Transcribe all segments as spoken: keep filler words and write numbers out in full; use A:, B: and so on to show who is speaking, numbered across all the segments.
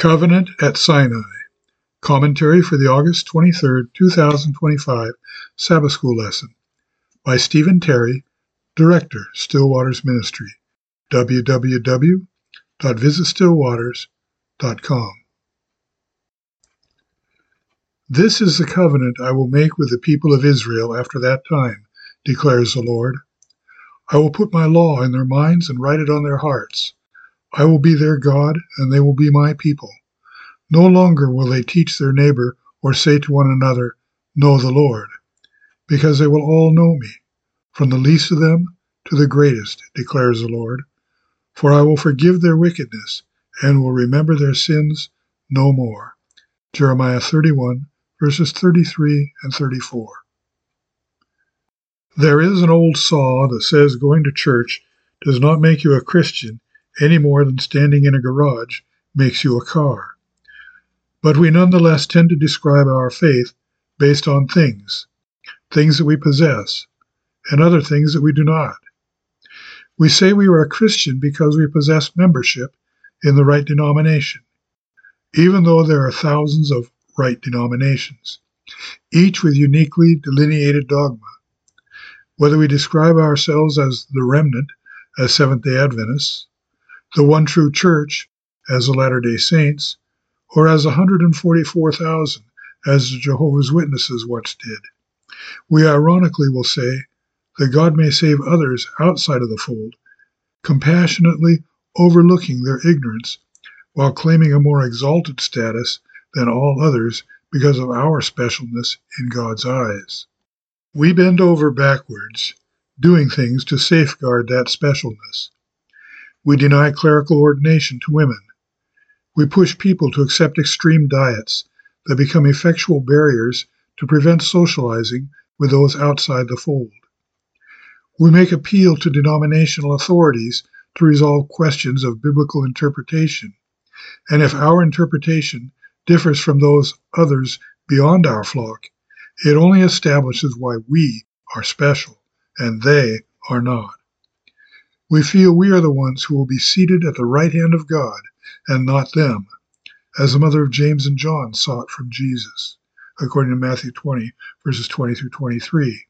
A: Covenant at Sinai. Commentary for the August twenty-third, two thousand twenty-five Sabbath School Lesson by Stephen Terry, Director, Stillwaters Ministry, w w w dot visit stillwaters dot com. This is the covenant I will make with the people of Israel after that time, declares the Lord. I will put my law in their minds and write it on their hearts. I will be their God, and they will be my people. No longer will they teach their neighbor or say to one another, Know the Lord, because they will all know me, from the least of them to the greatest, declares the Lord. For I will forgive their wickedness and will remember their sins no more. Jeremiah thirty-one, verses thirty-three and thirty-four. There is an old saw that says going to church does not make you a Christian any more than standing in a garage makes you a car. But we nonetheless tend to describe our faith based on things, things that we possess, and other things that we do not. We say we are a Christian because we possess membership in the right denomination, even though there are thousands of right denominations, each with uniquely delineated dogma. Whether we describe ourselves as the remnant, as Seventh-day Adventists, the one true church, as the Latter-day Saints, or as one hundred forty-four thousand, as the Jehovah's Witnesses once did, we ironically will say that God may save others outside of the fold, compassionately overlooking their ignorance while claiming a more exalted status than all others because of our specialness in God's eyes. We bend over backwards, doing things to safeguard that specialness. We deny clerical ordination to women. We push people to accept extreme diets that become effectual barriers to prevent socializing with those outside the fold. We make appeal to denominational authorities to resolve questions of biblical interpretation, and if our interpretation differs from those others beyond our flock, it only establishes why we are special and they are not. We feel we are the ones who will be seated at the right hand of God and not them, as the mother of James and John sought from Jesus, according to Matthew twenty, verses twenty through twenty-three.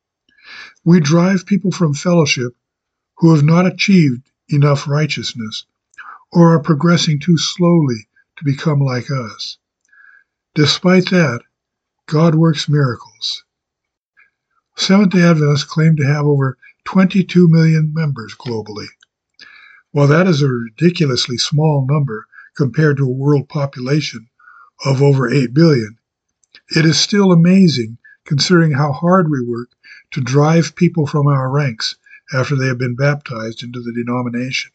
A: We drive people from fellowship who have not achieved enough righteousness or are progressing too slowly to become like us. Despite that, God works miracles. Seventh-day Adventists claim to have over twenty-two million members globally. While that is a ridiculously small number compared to a world population of over eight billion, it is still amazing considering how hard we work to drive people from our ranks after they have been baptized into the denomination.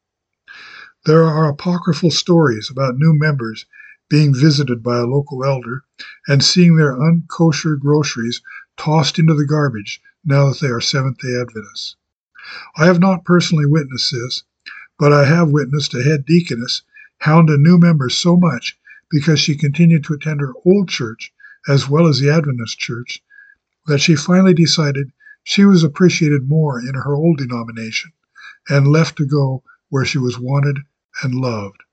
A: There are apocryphal stories about new members being visited by a local elder and seeing their unkosher groceries tossed into the garbage now that they are Seventh-day Adventists. I have not personally witnessed this, but I have witnessed a head deaconess hound a new member so much because she continued to attend her old church as well as the Adventist church that she finally decided she was appreciated more in her old denomination and left to go where she was wanted and loved.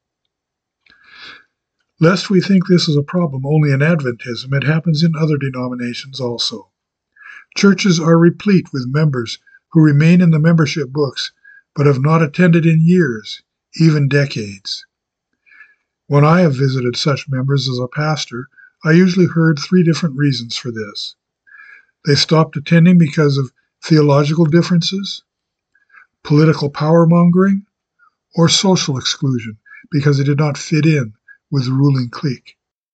A: Lest we think this is a problem only in Adventism, it happens in other denominations also. Churches are replete with members who remain in the membership books but have not attended in years, even decades. When I have visited such members as a pastor, I usually heard three different reasons for this. They stopped attending because of theological differences, political power-mongering, or social exclusion because they did not fit in with the ruling clique.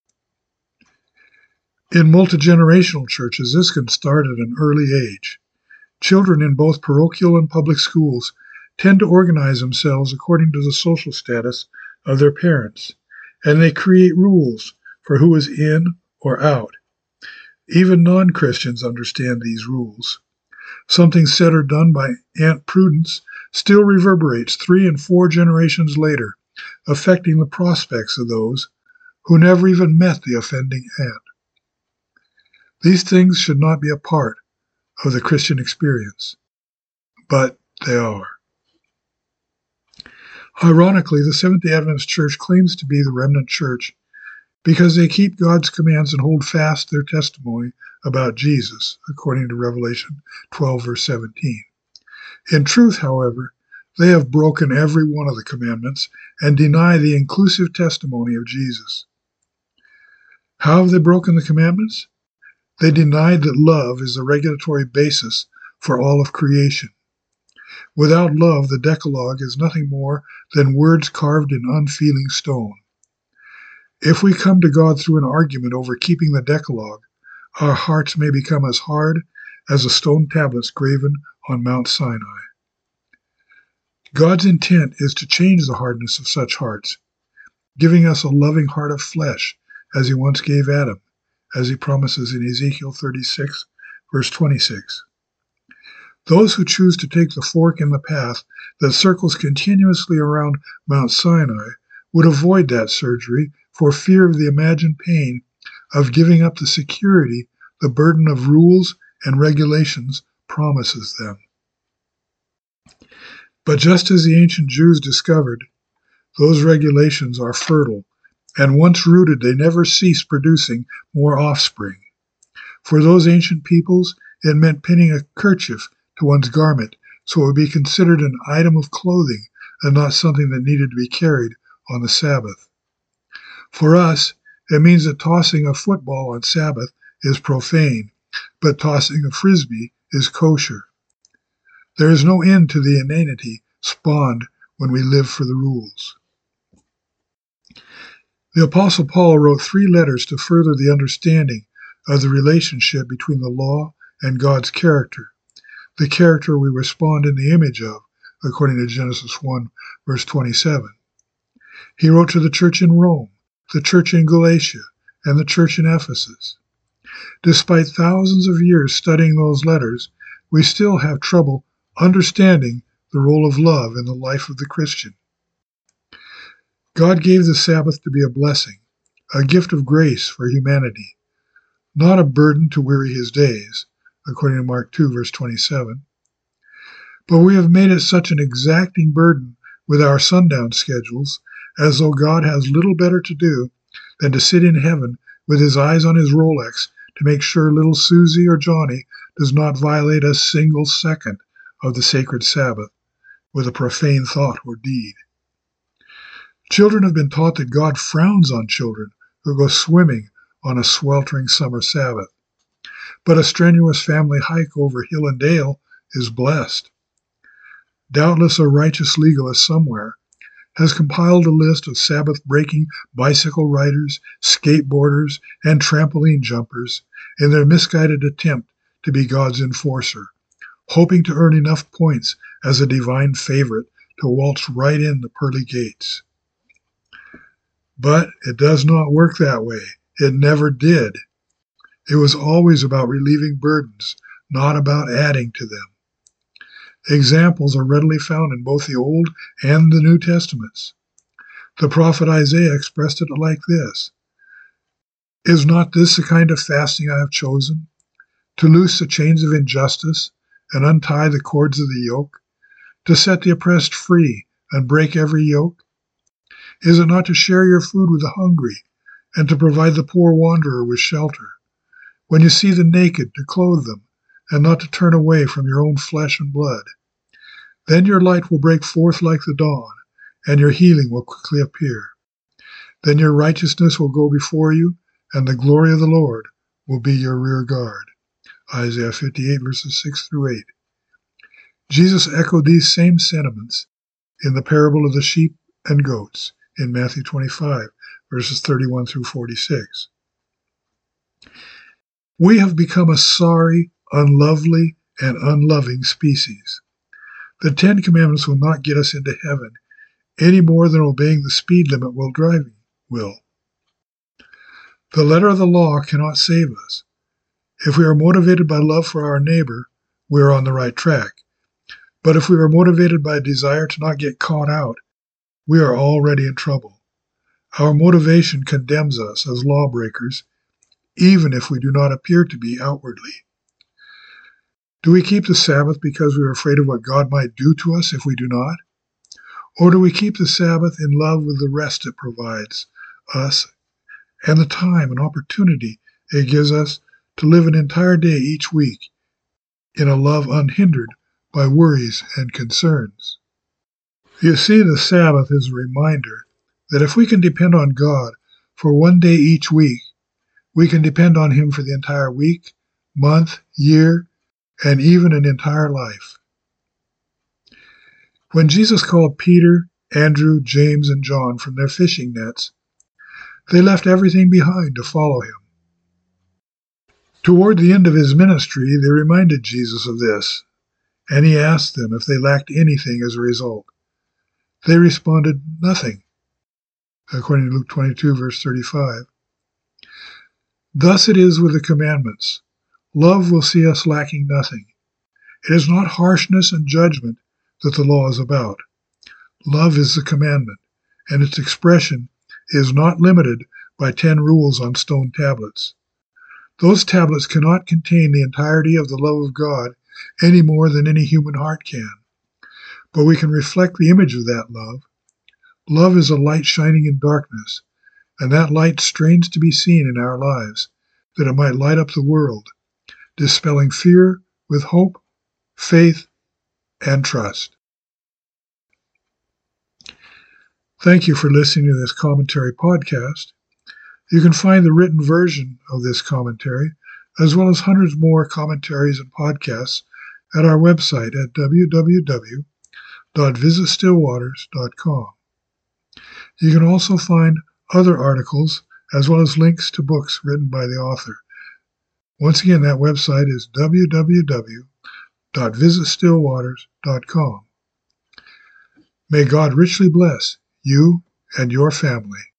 A: In multi-generational churches, this can start at an early age. Children in both parochial and public schools tend to organize themselves according to the social status of their parents, and they create rules for who is in or out. Even non-Christians understand these rules. Something said or done by Aunt Prudence still reverberates three and four generations later, affecting the prospects of those who never even met the offending aunt. These things should not be a part of the Christian experience, but they are. Ironically, the Seventh-day Adventist Church claims to be the remnant church because they keep God's commands and hold fast their testimony about Jesus, according to Revelation twelve, verse seventeen. In truth, however, they have broken every one of the commandments and deny the inclusive testimony of Jesus. How have they broken the commandments? They denied that love is the regulatory basis for all of creation. Without love, the Decalogue is nothing more than words carved in unfeeling stone. If we come to God through an argument over keeping the Decalogue, our hearts may become as hard as the stone tablets graven on Mount Sinai. God's intent is to change the hardness of such hearts, giving us a loving heart of flesh, as he once gave Adam, as he promises in Ezekiel thirty-six, verse twenty-six. Those who choose to take the fork in the path that circles continuously around Mount Sinai would avoid that surgery for fear of the imagined pain of giving up the security the burden of rules and regulations promises them. But just as the ancient Jews discovered, those regulations are fertile, and once rooted, they never cease producing more offspring. For those ancient peoples, it meant pinning a kerchief to one's garment, so it would be considered an item of clothing and not something that needed to be carried on the Sabbath. For us, it means that tossing a football on Sabbath is profane, but tossing a frisbee is kosher. There is no end to the inanity spawned when we live for the rules. The Apostle Paul wrote three letters to further the understanding of the relationship between the law and God's character, the character we respond in the image of, according to Genesis one, verse twenty-seven. He wrote to the church in Rome, the church in Galatia, and the church in Ephesus. Despite thousands of years studying those letters, we still have trouble understanding the role of love in the life of the Christian. God gave the Sabbath to be a blessing, a gift of grace for humanity, not a burden to weary his days, according to Mark two, verse twenty-seven. But we have made it such an exacting burden with our sundown schedules, as though God has little better to do than to sit in heaven with his eyes on his Rolex to make sure little Susie or Johnny does not violate a single second of the sacred Sabbath with a profane thought or deed. Children have been taught that God frowns on children who go swimming on a sweltering summer Sabbath. But a strenuous family hike over hill and dale is blessed. Doubtless a righteous legalist somewhere has compiled a list of Sabbath-breaking bicycle riders, skateboarders, and trampoline jumpers in their misguided attempt to be God's enforcer, hoping to earn enough points as a divine favorite to waltz right in the pearly gates. But it does not work that way. It never did. It was always about relieving burdens, not about adding to them. Examples are readily found in both the Old and the New Testaments. The prophet Isaiah expressed it like this: "Is not this the kind of fasting I have chosen? To loose the chains of injustice and untie the cords of the yoke, to set the oppressed free and break every yoke? Is it not to share your food with the hungry and to provide the poor wanderer with shelter? When you see the naked, to clothe them, and not to turn away from your own flesh and blood? Then your light will break forth like the dawn, and your healing will quickly appear. Then your righteousness will go before you, and the glory of the Lord will be your rear guard." Isaiah fifty-eight, verses six through eight. Jesus echoed these same sentiments in the parable of the sheep and goats in Matthew twenty-five, verses thirty-one through forty-six. We have become a sorry, unlovely, and unloving species. The Ten Commandments will not get us into heaven any more than obeying the speed limit while driving will. The letter of the law cannot save us. If we are motivated by love for our neighbor, we are on the right track. But if we are motivated by a desire to not get caught out, we are already in trouble. Our motivation condemns us as lawbreakers, even if we do not appear to be outwardly. Do we keep the Sabbath because we are afraid of what God might do to us if we do not? Or do we keep the Sabbath in love with the rest it provides us and the time and opportunity it gives us to live an entire day each week in a love unhindered by worries and concerns? You see, the Sabbath is a reminder that if we can depend on God for one day each week, we can depend on Him for the entire week, month, year, and even an entire life. When Jesus called Peter, Andrew, James, and John from their fishing nets, they left everything behind to follow Him. Toward the end of His ministry, they reminded Jesus of this, and He asked them if they lacked anything as a result. They responded, "Nothing," according to Luke twenty-two, verse thirty-five. Thus it is with the commandments. Love will see us lacking nothing. It is not harshness and judgment that the law is about. Love is the commandment, and its expression is not limited by ten rules on stone tablets. Those tablets cannot contain the entirety of the love of God any more than any human heart can. But we can reflect the image of that love. Love is a light shining in darkness, and that light strains to be seen in our lives, that it might light up the world, dispelling fear with hope, faith, and trust. Thank you for listening to this commentary podcast. You can find the written version of this commentary, as well as hundreds more commentaries and podcasts, at our website at w w w dot visit still waters dot com. You can also find other articles, as well as links to books written by the author. Once again, that website is w w w dot visit still waters dot com. May God richly bless you and your family.